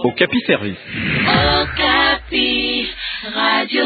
Okapi Service. Okapi, Radio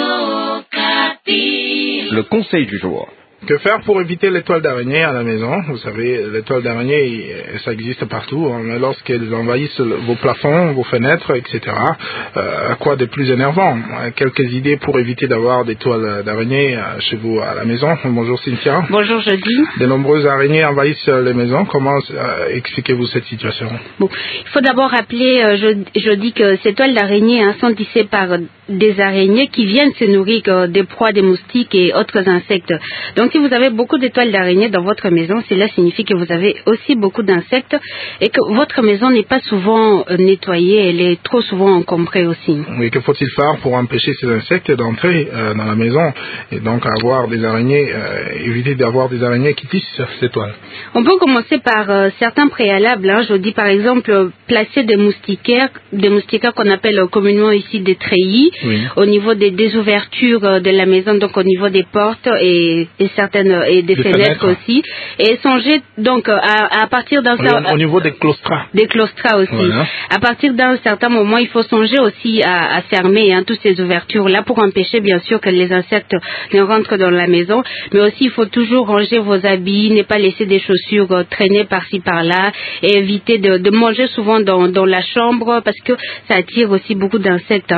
Okapi. Le conseil du jour. Que faire pour éviter les toiles d'araignée à la maison? Vous savez, les toiles d'araignée, ça existe partout, mais lorsqu'elles envahissent vos plafonds, vos fenêtres, etc., quoi de plus énervant? Quelques idées pour éviter d'avoir des toiles d'araignée chez vous à la maison. Bonjour Cynthia. Bonjour Jody. De nombreuses araignées envahissent les maisons. Comment expliquez-vous cette situation? Bon, il faut d'abord rappeler, je dis que ces toiles d'araignée sont tissées par des araignées qui viennent se nourrir des proies des moustiques et autres insectes. Donc si vous avez beaucoup de toiles d'araignée dans votre maison, cela signifie que vous avez aussi beaucoup d'insectes et que votre maison n'est pas souvent nettoyée, elle est trop souvent encombrée aussi. Oui, que faut-il faire pour empêcher ces insectes d'entrer dans la maison et donc avoir des araignées, éviter d'avoir des araignées qui tissent ces toiles? On peut commencer par certains préalables. Je dis par exemple placer des moustiquaires qu'on appelle communément ici des treillis, oui, au niveau des ouvertures de la maison, donc au niveau des portes et des fenêtres aussi, et songer donc à partir d'un au niveau des claustras aussi, voilà. À partir d'un certain moment, il faut songer aussi à fermer toutes ces ouvertures là pour empêcher bien sûr que les insectes ne rentrent dans la maison, mais aussi il faut toujours ranger vos habits, ne pas laisser des chaussures traîner par-ci par-là et éviter de manger souvent dans la chambre parce que ça attire aussi beaucoup d'insectes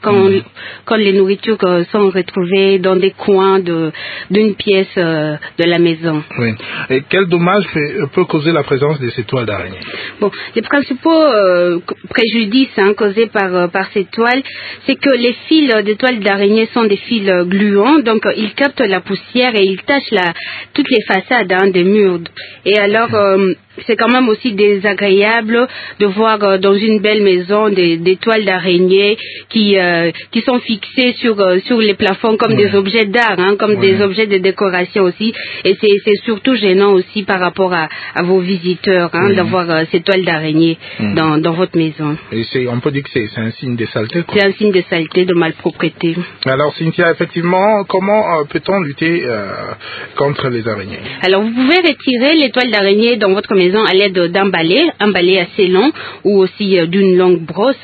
quand les nourritures sont retrouvées dans des coins d'une pièce de la maison. Oui. Et quel dommage peut causer la présence de ces toiles d'araignée? Bon, les principaux préjudices causés par ces toiles, c'est que les fils des toiles d'araignée sont des fils gluants, donc ils captent la poussière et ils tachent toutes les façades des murs. Et alors, c'est quand même aussi désagréable de voir dans une belle maison des toiles d'araignée qui sont fixées sur les plafonds comme des objets d'art, comme des objets de décoration aussi. Et c'est surtout gênant aussi par rapport à vos visiteurs d'avoir ces toiles d'araignée dans votre maison. Et on peut dire que c'est un signe de saleté, quoi. C'est un signe de saleté, de malpropreté. Alors Cynthia, effectivement, comment peut-on lutter contre les araignées? Alors vous pouvez retirer les toiles d'araignée dans votre maison à l'aide un balai assez long ou aussi d'une longue brosse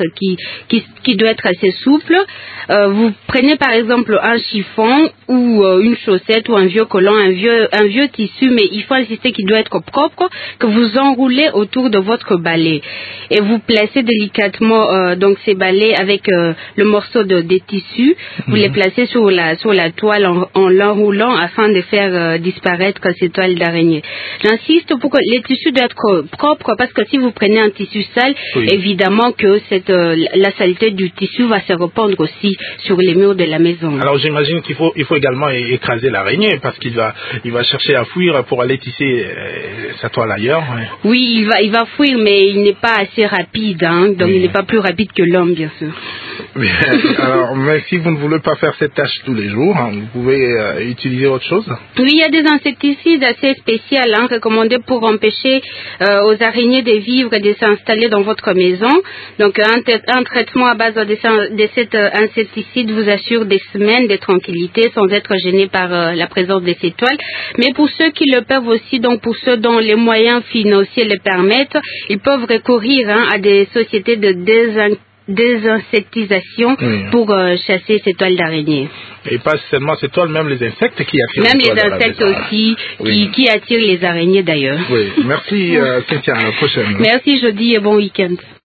qui doit être assez souple. Vous prenez par exemple un chiffon ou une chaussette ou un vieux collant, un vieux tissu, mais il faut insister qu'il doit être propre, que vous enroulez autour de votre balai. Et vous placez délicatement donc ces balais avec le morceau des tissus. Vous les placez sur la toile en l'enroulant afin de faire disparaître ces toiles d'araignée. J'insiste pour que les tissus doivent être propres parce que si vous prenez un tissu sale, évidemment que la saleté du tissu va se répandre aussi sur les murs de la maison. Alors j'imagine qu'il faut également écraser l'araignée parce qu'il va chercher à fuir pour aller tisser sa toile ailleurs. Ouais. Oui, il va fuir, mais il n'est pas assez rapide, donc il n'est pas plus rapide que l'homme, bien sûr. Bien, alors, mais si vous ne voulez pas faire cette tâche tous les jours, vous pouvez utiliser autre chose? Oui, il y a des insecticides assez spéciaux recommandés pour empêcher aux araignées de vivre et de s'installer dans votre maison. Donc un traitement à base de cet insecticide vous assure des semaines de tranquillité sans être gêné par la présence de ces toiles. Mais pour ceux qui le peuvent aussi, donc pour ceux dont les moyens financiers le permettent, ils peuvent recourir à des sociétés de désinsectisation pour chasser ces toiles d'araignée. Et pas seulement ces toiles, même les insectes qui attirent même les insectes aussi, qui attirent les araignées d'ailleurs. Oui, merci Cynthia, à la prochaine. Merci Jody et bon week-end.